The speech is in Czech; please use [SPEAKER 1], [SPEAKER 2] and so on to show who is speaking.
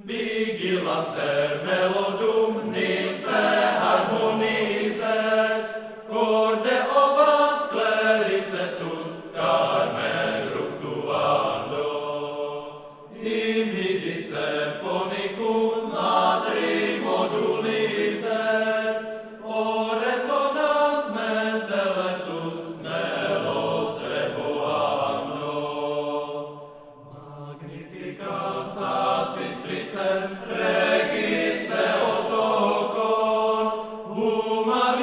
[SPEAKER 1] Vigilanter melodum nymphae harmonizet, corde ovas clericetus carmen ructuando. Hymnidice phonicum matri modulizet, oretonas menteletus melos reboando. Magnificat sasis tricem regis Theotokon, huma